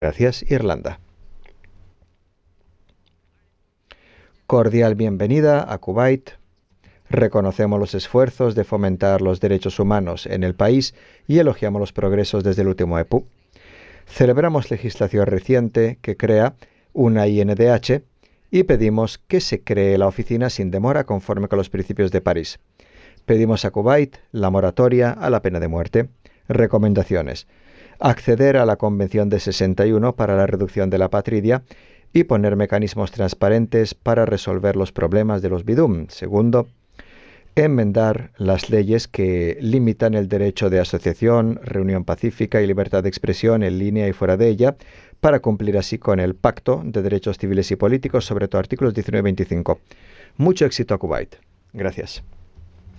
Gracias, Irlanda. Cordial bienvenida a Kuwait. Reconocemos los esfuerzos de fomentar los derechos humanos en el país y elogiamos los progresos desde el último EPU. Celebramos legislación reciente que crea una INDH y pedimos que se cree la oficina sin demora conforme con los principios de París. Pedimos a Kuwait la moratoria a la pena de muerte. Recomendaciones: acceder a la Convención de 61 para la reducción de la apatridia y poner mecanismos transparentes para resolver los problemas de los bidum. Segundo, enmendar las leyes que limitan el derecho de asociación, reunión pacífica y libertad de expresión en línea y fuera de ella, para cumplir así con el Pacto de Derechos Civiles y Políticos, sobre todo artículos 19 y 25. Mucho éxito a Kuwait. Gracias.